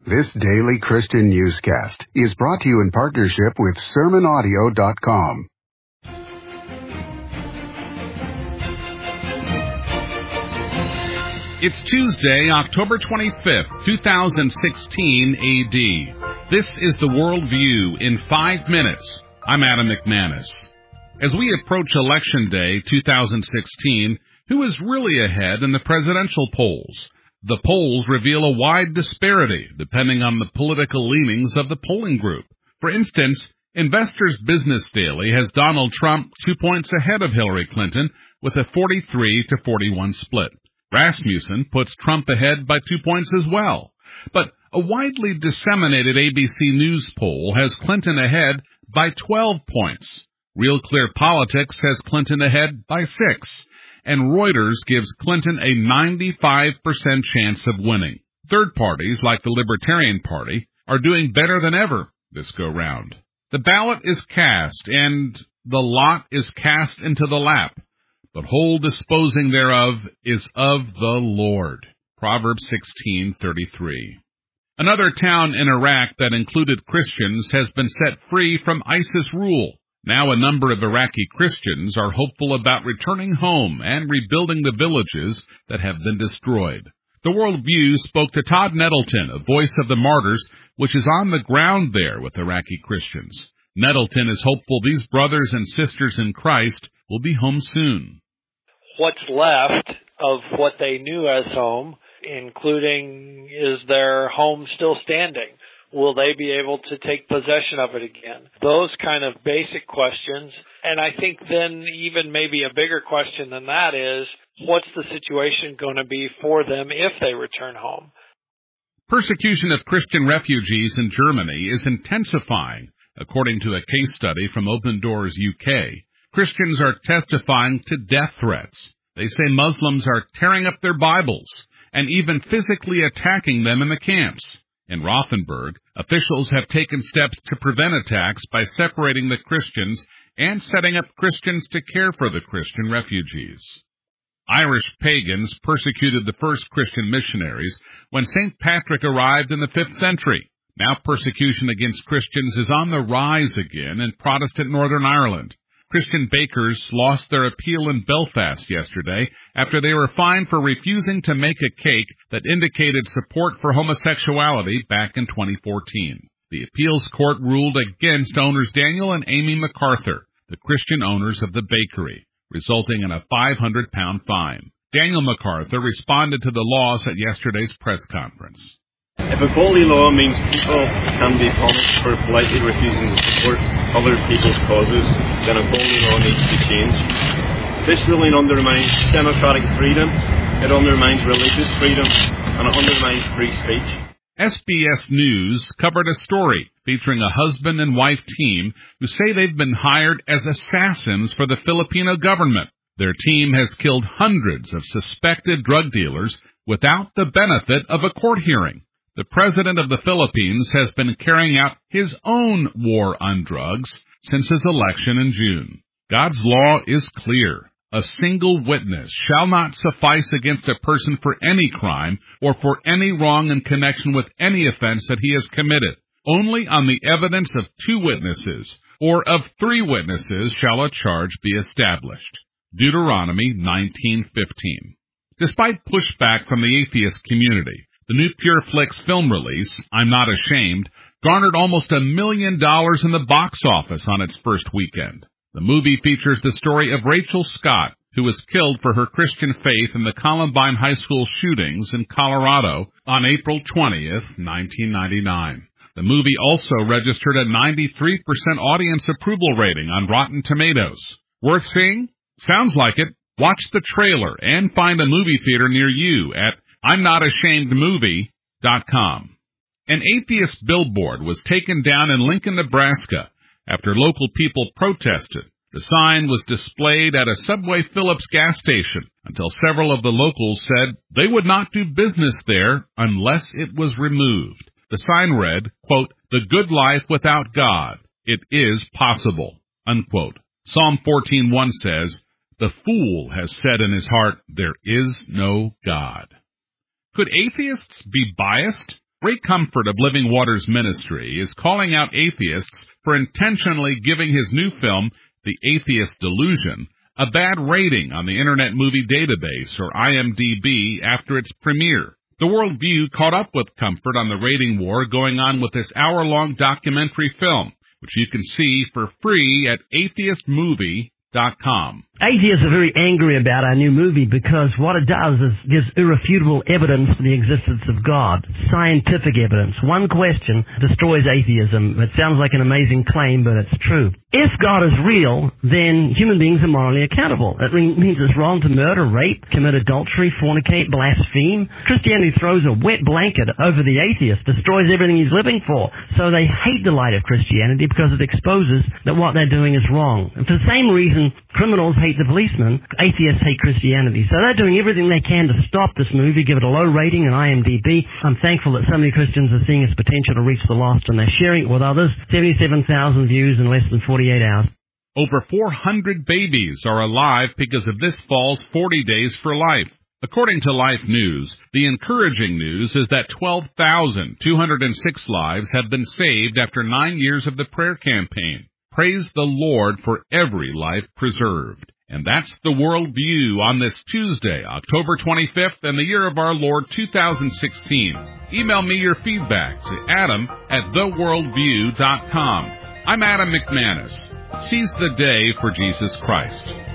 This daily Christian newscast is brought to you in partnership with SermonAudio.com. It's Tuesday, October 25th, 2016 AD. This is the World View in 5 minutes. I'm Adam McManus. As we approach Election Day 2016, who is really ahead in the presidential polls? The polls reveal a wide disparity depending on the political leanings of the polling group. For instance, Investors Business Daily has Donald Trump 2 points ahead of Hillary Clinton with a 43-41 split. Rasmussen puts Trump ahead by 2 points as well. But a widely disseminated ABC News poll has Clinton ahead by 12 points. Real Clear Politics has Clinton ahead by 6. And Reuters gives Clinton a 95% chance of winning. Third parties, like the Libertarian Party, are doing better than ever this go-round. The ballot is cast, and the lot is cast into the lap. But whole disposing thereof is of the Lord. Proverbs 16:33. Another town in Iraq that included Christians has been set free from ISIS rule. Now a number of Iraqi Christians are hopeful about returning home and rebuilding the villages that have been destroyed. The World View spoke to Todd Nettleton, a voice of the martyrs, which is on the ground there with Iraqi Christians. Nettleton is hopeful these brothers and sisters in Christ will be home soon. What's left of what they knew as home, including is their home still standing? Will they be able to take possession of it again? Those kind of basic questions. And I think then even maybe a bigger question than that is, what's the situation going to be for them if they return home? Persecution of Christian refugees in Germany is intensifying, according to a case study from Open Doors UK. Christians are testifying to death threats. They say Muslims are tearing up their Bibles and even physically attacking them in the camps. In Rothenburg, officials have taken steps to prevent attacks by separating the Christians and setting up Christians to care for the Christian refugees. Irish pagans persecuted the first Christian missionaries when St. Patrick arrived in the 5th century. Now persecution against Christians is on the rise again in Protestant Northern Ireland. Christian bakers lost their appeal in Belfast yesterday after they were fined for refusing to make a cake that indicated support for homosexuality back in 2014. The appeals court ruled against owners Daniel and Amy MacArthur, the Christian owners of the bakery, resulting in a £500 fine. Daniel MacArthur responded to the laws at yesterday's press conference. If equality law means people can be punished for politely refusing to support other people's causes, then equality law needs to change. This ruling undermines democratic freedom, it undermines religious freedom, and it undermines free speech. SBS News covered a story featuring a husband and wife team who say they've been hired as assassins for the Filipino government. Their team has killed hundreds of suspected drug dealers without the benefit of a court hearing. The president of the Philippines has been carrying out his own war on drugs since his election in June. God's law is clear. A single witness shall not suffice against a person for any crime or for any wrong in connection with any offense that he has committed. Only on the evidence of 2 witnesses or of 3 witnesses shall a charge be established. Deuteronomy 19:15. Despite pushback from the atheist community, the new Pure Flix film release, I'm Not Ashamed, garnered almost $1 million in the box office on its first weekend. The movie features the story of Rachel Scott, who was killed for her Christian faith in the Columbine High School shootings in Colorado on April 20th, 1999. The movie also registered a 93% audience approval rating on Rotten Tomatoes. Worth seeing? Sounds like it. Watch the trailer and find a movie theater near you at I'mNotAshamedMovie.com. An atheist billboard was taken down in Lincoln, Nebraska, after local people protested. The sign was displayed at a Subway Phillips gas station until several of the locals said they would not do business there unless it was removed. The sign read, quote, "The good life without God. It is possible," unquote. Psalm 14:1 says, "The fool has said in his heart, there is no God." Could atheists be biased? Ray Comfort of Living Waters Ministry is calling out atheists for intentionally giving his new film, The Atheist Delusion, a bad rating on the Internet Movie Database, or IMDb, after its premiere. The Worldview caught up with Comfort on the rating war going on with this hour-long documentary film, which you can see for free at atheistmovie.com. Atheists are very angry about our new movie because what it does is gives irrefutable evidence for the existence of God, scientific evidence. One question destroys atheism. It sounds like an amazing claim, but it's true. If God is real, then human beings are morally accountable. It means it's wrong to murder, rape, commit adultery, fornicate, blaspheme. Christianity throws a wet blanket over the atheist, destroys everything he's living for. So they hate the light of Christianity because it exposes that what they're doing is wrong. And for the same reason, criminals hate the policeman, atheists hate Christianity. So they're doing everything they can to stop this movie, give it a low rating on IMDb. I'm thankful that so many Christians are seeing its potential to reach the lost and they're sharing it with others. 77,000 views in less than 48 hours. Over 400 babies are alive because of this fall's 40 Days for Life. According to Life News, the encouraging news is that 12,206 lives have been saved after 9 years of the prayer campaign. Praise the Lord for every life preserved. And that's the Worldview on this Tuesday, October 25th, in the year of our Lord 2016. Email me your feedback to adam@theworldview.com. I'm Adam McManus. Seize the day for Jesus Christ.